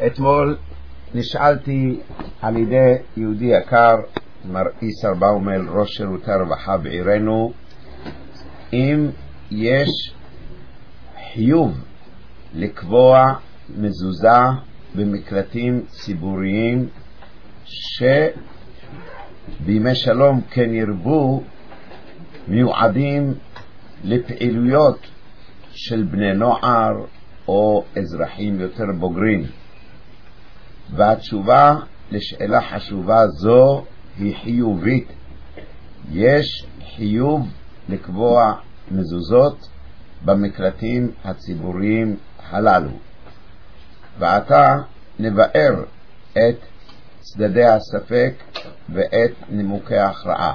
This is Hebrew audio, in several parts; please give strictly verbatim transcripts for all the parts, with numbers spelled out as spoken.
אתמול נשאלתי על ידי יהודי יקר, מר איסר באומל, ראש שירותי הרווחה בעירנו, אם יש חיוב לקבוע מזוזה במקלטים ציבוריים שבימי שלום כן ירבו מיועדים לפעילויות של בני נוער או אזרחים יותר בוגרים. והתשובה לשאלה חשובה זו היא חיובית. יש חיוב לקבוע מזוזות במקלטים הציבוריים הללו. ועתה נבאר את צדדי הספק ואת נימוקי ההכרעה.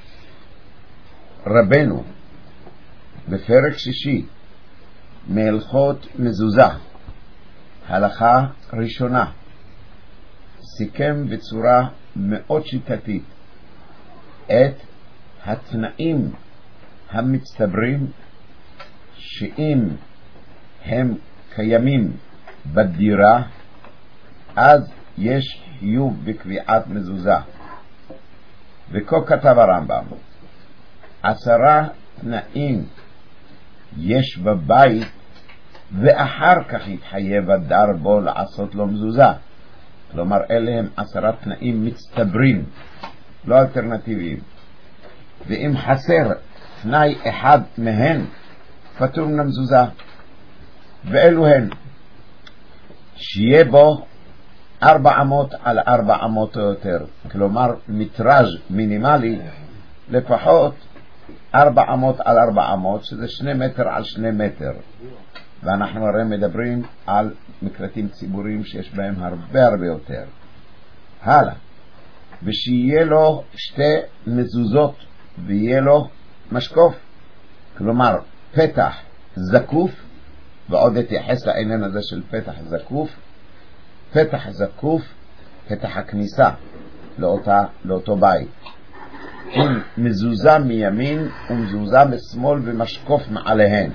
רבנו בפרק שישי מהלכות מזוזה, הלכה ראשונה, סיכם בצורה מאוד שיטתית את התנאים המצטברים שאם הם קיימים בדירה אז יש חיוב בקביעת מזוזה. וכה כתב הרמב"ם: עשרה תנאים יש בבית ואחר כך יתחייב הדר בו לעשות לו מזוזה. כלומר אלה הם עשרה תנאים מצטברים, לא אלטרנטיביים. ואם חסר תנאי אחד מהן פטור מן המזוזה. ואלו הן: שיהיה בו ארבע אמות על ארבע אמות או יותר, כלומר מטראז' מינימלי לפחות ארבע אמות על ארבע אמות, שזה שני מטר על שני מטר. ואנחנו הרי מדברים על מקלטים ציבוריים שיש בהם הרבה הרבה יותר. הלאה. ושיהיה לו שתי מזוזות ויהיה לו משקוף, כלומר פתח זקוף, ועוד התייחס לעניין הזה של פתח זקוף. פתח זקוף, פתח הכניסה לאותה, לאותו בית, עם מזוזה מימין ומזוזה משמאל ומשקוף מעליהן.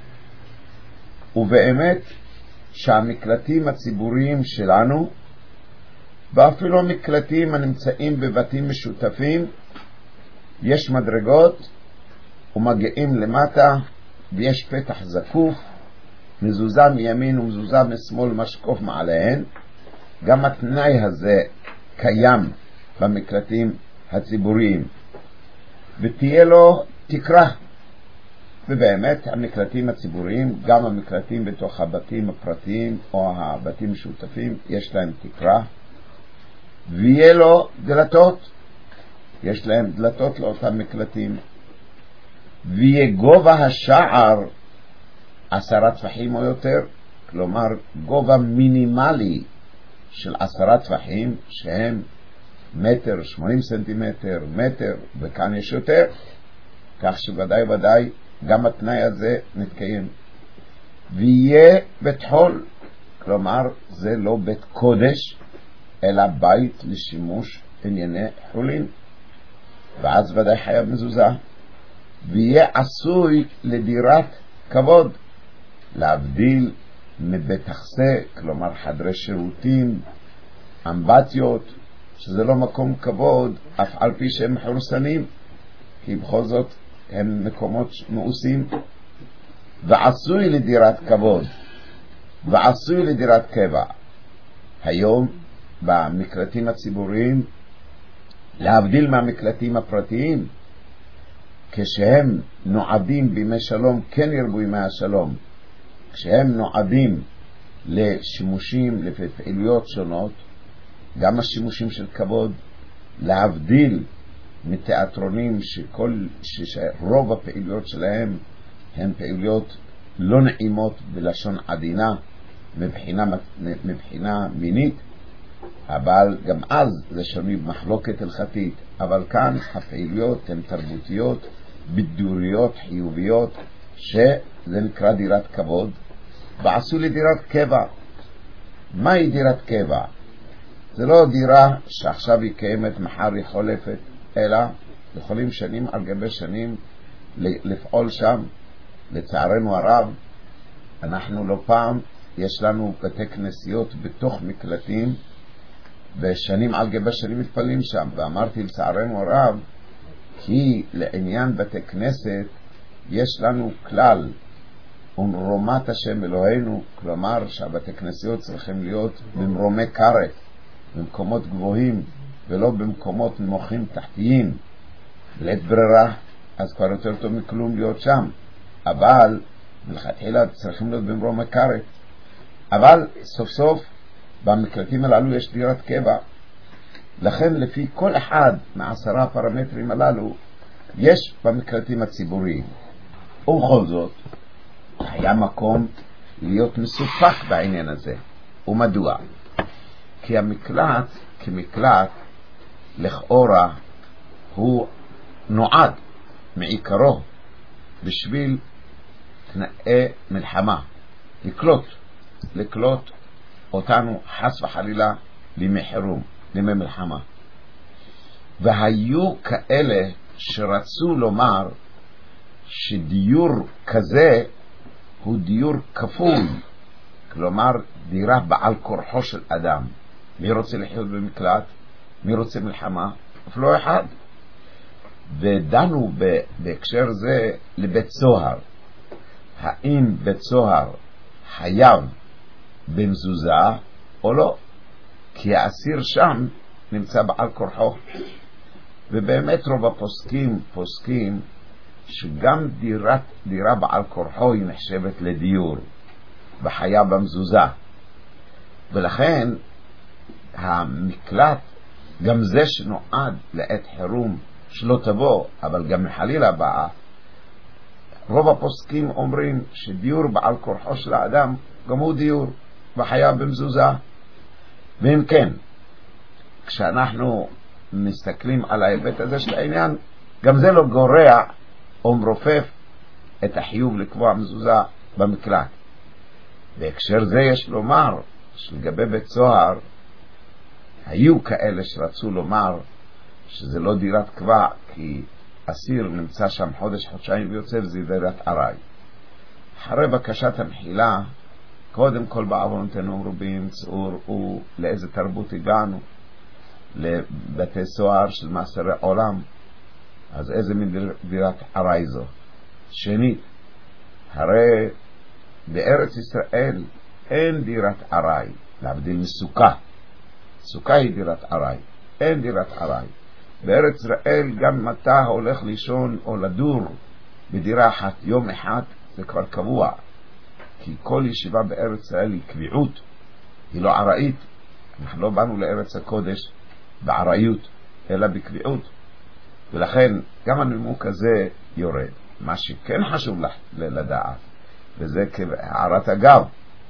ובאמת שהמקלטים הציבוריים שלנו, ואפילו מקלטים הנמצאים בבתים משותפים, יש מדרגות ומגיעים למטה ויש פתח זקוף, מזוזה מימין ומזוזה משמאל משקוף מעליהן. גם התנאי הזה קיים במקלטים הציבוריים. ותהיה לו תקרה. ובאמת המקלטים הציבוריים, גם המקלטים בתוך הבתים הפרטיים או הבתים משותפים, יש להם תקרה. ויהיה לו דלתות. יש להם דלתות לאותם מקלטים. ויהיה גובה השער עשרה טפחים או יותר, כלומר גובה מינימלי של עשרה טפחים, שהם מטר, שמונים סנטימטר, מטר, וכאן יש יותר, כך שוודאי ודאי גם התנאי הזה מתקיים. ויהיה בית חול, כלומר זה לא בית קודש אלא בית לשימוש ענייני חולין, ואז ודאי חייב מזוזה. ויהיה עשוי לדירת כבוד, להבדיל מבית החסה, כלומר חדרי שירותים, אמבטיות, שזה לא מקום כבוד, אף על פי שהם מחורסנים, כי בכל זאת הם מקומות מאוסים. ועשוי לדירת כבוד, ועשוי לדירת קבע. היום במקלטים הציבוריים, להבדיל מהמקלטים הפרטיים, כשהם נועדים בימי שלום, כן ירבו ימי השלום, כשהם נועדים לשימושים, לפעילויות שונות, גם השימושים של כבוד, להבדיל מתיאטרונים שכל, שרוב הפעילויות שלהם הן פעילויות לא נעימות בלשון עדינה מבחינה, מבחינה מינית, אבל גם אז זה שנוי במחלוקת הלכתית. אבל כאן הפעילויות הן תרבותיות, בידוריות, חיוביות, שזה נקרא דירת כבוד. ועשו לדירת קבע. מהי דירת קבע? זה לא דירה שעכשיו היא קיימת, מחר היא חולפת, אלא יכולים שנים על גבי שנים לפעול שם. לצערנו הרב, אנחנו לא פעם יש לנו בתי כנסיות בתוך מקלטים, ושנים על גבי שנים מתפללים שם, ואמרתי לצערנו הרב, כי לעניין בתי כנסת יש לנו כלל, ונרומת השם אלוהינו, כלומר שהבתי כנסיות צריכים להיות במרומי קרק, במקומות גבוהים, ולא במקומות נמוכים תחתיים. בלית ברירה, אז כבר יותר טוב מכלום להיות שם, אבל מלכתחילה צריכים להיות במרומי קרק. אבל סוף סוף במקלטים הללו יש דירת קבע, לכן לפי כל אחד מעשרה הפרמטרים הללו יש במקלטים הציבוריים. ובכל זאת היה מקום להיות מסופק בעניין הזה. ומדוע? כי המקלט כמקלט לכאורה הוא נועד מעיקרו בשביל תנאי מלחמה, לקלוט לקלוט אותנו חס וחלילה לימי חירום, לימי מלחמה. והיו כאלה שרצו לומר שדיור כזה הוא דיור כפול, כלומר דירה בעל כורחו של אדם. מי רוצה לחיות במקלט? מי רוצה מלחמה? אף לא אחד. ודנו בהקשר זה לבית סוהר, האם בית סוהר חייב במזוזה או לא, כי האסיר שם נמצא בעל כורחו. ובאמת רוב הפוסקים פוסקים שגם דירת, דירה בעל כורחו היא נחשבת לדיור וחיה במזוזה. ולכן המקלט, גם זה שנועד לעת חירום שלא תבוא, אבל גם מחלילה באה, רוב הפוסקים אומרים שדיור בעל כורחו של האדם גם הוא דיור וחיה במזוזה. ואם כן, כשאנחנו מסתכלים על ההיבט הזה של העניין, גם זה לא גורע או מרופף את החיוב לקבוע מזוזה במקלט. בהקשר זה יש לומר שלגבי בית סוהר היו כאלה שרצו לומר שזה לא דירת קבע, כי אסיר נמצא שם חודש חודשיים ויוצא וזה דירת ארעי. אחרי בקשת המחילה, קודם כל בעוונותינו מרובים צאו לאיזה תרבות הגענו, לבתי סוהר של מאסרי עולם, אז איזה מין דירת ארעי זו? שנית, הרי בארץ ישראל אין דירת ארעי, להבדיל מסוכה. סוכה היא דירת ארעי, אין דירת ארעי. בארץ ישראל גם אם אתה הולך לישון או לדור בדירה אחת יום אחד, זה כבר קבוע, כי כל ישיבה בארץ ישראל היא קביעות, היא לא עראית. אנחנו לא באנו לארץ הקודש בעראיות אלא בקביעות, ולכן גם הנימוק הזה יורד. מה שכן חשוב לדעת, וזה כהערת אגב,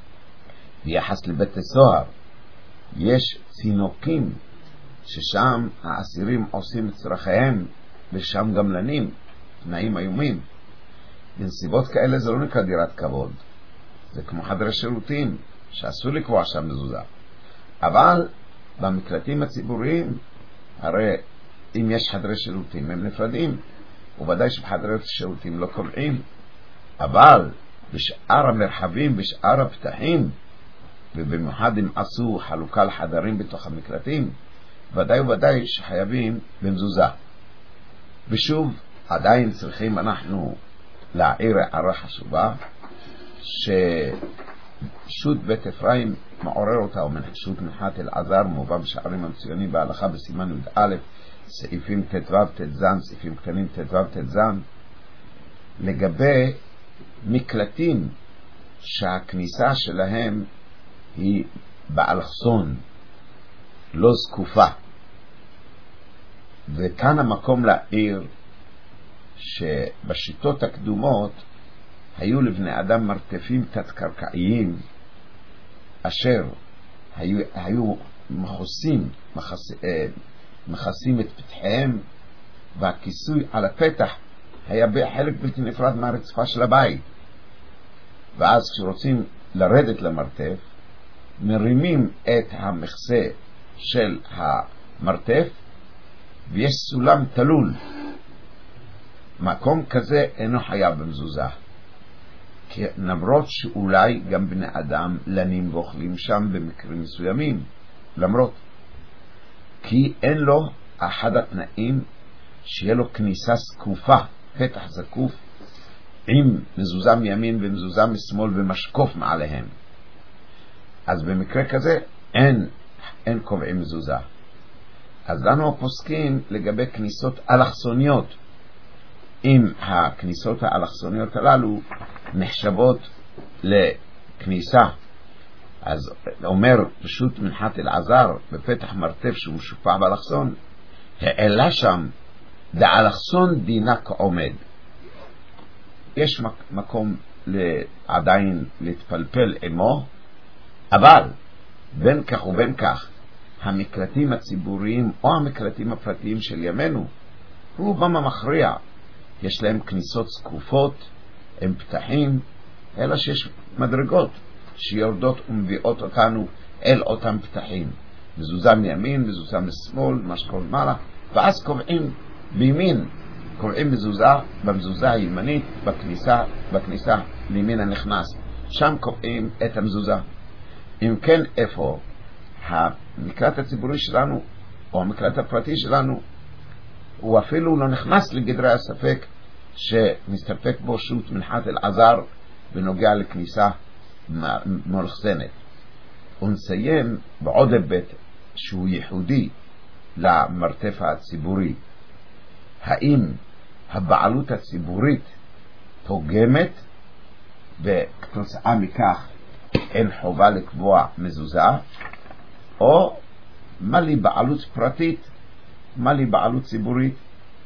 ביחס לבית הסוהר, יש צינוקים ששם האסירים עושים את צרכיהם, ושם גם לנים, תנאים איומים. בנסיבות כאלה זה לא נקרא דירת כבוד, זה כמו חדרי שירותים שאסור לקבוע שם מזוזה. אבל במקלטים הציבוריים, הרי אם יש חדרי שירותים הם נפרדים, ובוודאי שבחדרי שירותים לא קובעים, אבל בשאר המרחבים, בשאר הפתחים, ובמיוחד אם עשו חלוקה לחדרים בתוך המקלטים, ודאי וודאי שחייבים במזוזה. ושוב, עדיין צריכים אנחנו להעיר הערה חשובה, ששו"ת בית אפרים מעורר אותה, או שו"ת מנחת אלעזר, מובא בשערים המצוינים בהלכה בסימן י"א, סעיפים ט"ו ט"ז, סעיפים קטנים ט"ו ט"ז, לגבי מקלטים שהכניסה שלהם היא באלכסון, לא זקופה. וכאן המקום להעיר שבשיטות הקדומות היו לבני אדם מרתפים תת-קרקעיים אשר היו, היו מחוסים, מחס, מחסים את פתחיהם, והכיסוי על הפתח היה בחלק בלתי נפרד מהרצפה של הבית. ואז כשרוצים לרדת למרתף, מרימים את המכסה של המרתף ויש סולם תלול. מקום כזה אינו חייב במזוזה, למרות שאולי גם בני אדם לנים ואוכלים שם במקרים מסוימים, למרות כי אין לו אחד התנאים שיהיה לו כניסה זקופה, פתח זקוף עם מזוזה מימין ומזוזה משמאל ומשקוף מעליהם. אז במקרה כזה אין, אין קובעים מזוזה. אז לנו הפוסקים לגבי כניסות אלכסוניות, אם הכניסות האלכסוניות הללו נחשבות לכניסה, אז אומר פשוט מנחת אלעזר בפתח מרתף שהוא משופע באלכסון, העלה שם דאלכסון דינה כעומד. יש מקום עדיין להתפלפל עמו, אבל בין כך ובין כך המקלטים הציבוריים או המקלטים הפרטיים של ימינו, רובם המכריע יש להם כניסות זקופות, הם פתחים, אלא שיש מדרגות שיורדות ומביאות אותנו אל אותם פתחים, מזוזה מימין, מזוזה משמאל, משקול מעלה, ואז קובעים בימין, קובעים מזוזה במזוזה הימנית בכניסה, בכניסה לימין הנכנס, שם קובעים את המזוזה. אם כן, איפה המקלט הציבורי שלנו או המקלט הפרטי שלנו, הוא אפילו לא נכנס לגדרי הספק שמסתפק בו שו"ת מנחת אלעזר בנוגע לכניסה מולחסנת. ונסיים בעוד היבט שהוא ייחודי למרתף הציבורי. האם הבעלות הציבורית פוגמת וכתוצאה מכך אין חובה לקבוע מזוזה, או מה לי בעלות פרטית, מה לי בעלות ציבורית?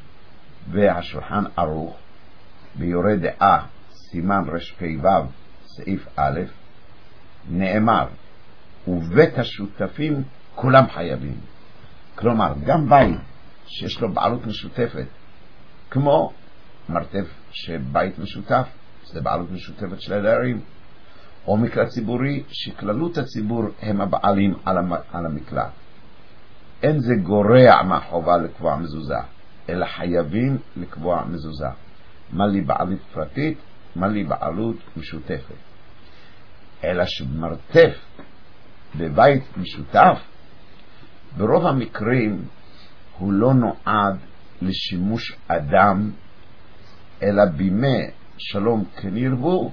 והשולחן ערוך ביורה דעה סימן רש"ו סעיף א' נאמר ובית השותפים כולם חייבים. כלומר גם בית שיש לו בעלות משותפת, כמו מרתף שבית משותף זה בעלות משותפת של הדיירים, או מקלט ציבורי שכללות הציבור הם הבעלים על המקלט, אין זה גורע מהחובה לקבוע מזוזה, אלא חייבים לקבוע מזוזה. מה לי בעלות פרטית, מה לי בעלות משותפת. אלא שמרתף בבית משותף ברוב המקרים הוא לא נועד לשימוש אדם, אלא בימי שלום כנרבו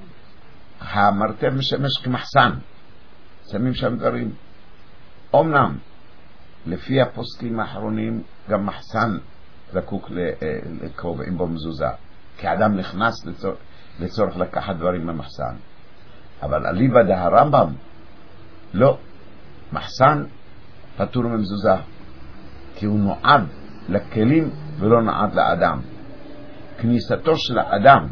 המרתף משמש כמחסן, שמים שם דברים. אמנם לפי הפוסקים האחרונים גם מחסן זקוק לקובעים בו מזוזה, כי אדם נכנס לצורך, לצורך לקחת דברים במחסן, אבל אליבא דהרמב"ם לא, מחסן פטור ממזוזה, כי הוא נועד לכלים ולא נועד לאדם. כניסתו של האדם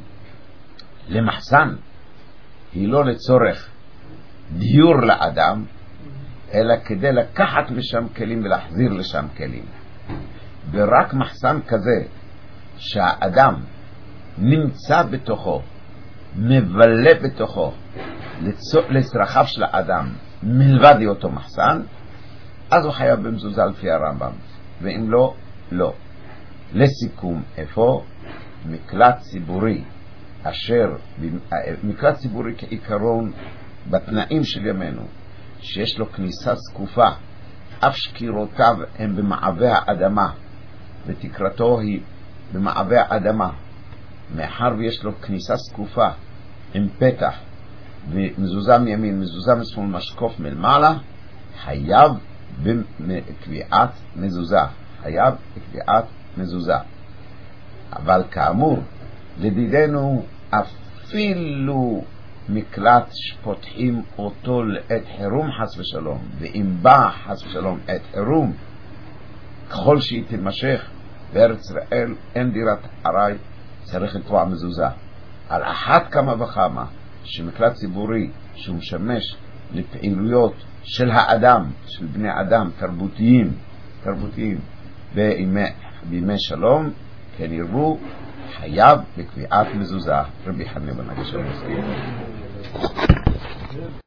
למחסן היא לא לצורך דיור לאדם, אלא כדי לקחת משם כלים ולהחזיר לשם כלים. ורק מחסן כזה שהאדם נמצא בתוכו, מבלה בתוכו לצרכיו של האדם מלבד היותו מחסן, אז הוא חייב במזוזה לפי הרמב"ם, ואם לא, לא. לסיכום, איפה מקלט ציבורי, אשר מקלט ציבורי כעיקרון בתנאים של ימינו, שיש לו כניסה זקופה, אף שקירותיו הם במעבה האדמה ותקרתו היא במעבה האדמה, מאחר ויש לו כניסה זקופה עם פתח ומזוזה מימין מזוזה משמאל משקוף מלמעלה, חייב בקביעת מזוזה, חייב בקביעת מזוזה. אבל כאמור לדידנו אפילו מקלט שפותחים אותו לעת חירום חס ושלום, ואם בא חס ושלום עת חירום ככל שהיא תימשך בארץ ישראל אין דירת ארעי, צריך לקבוע מזוזה. על אחת כמה וכמה שמקלט ציבורי שהוא משמש לפעילויות של האדם, של בני אדם תרבותיים, תרבותיים בימי, בימי שלום כן ירבו, חייב בקביעת מזוזה. רבי חנינא בן עקשיא מסיים.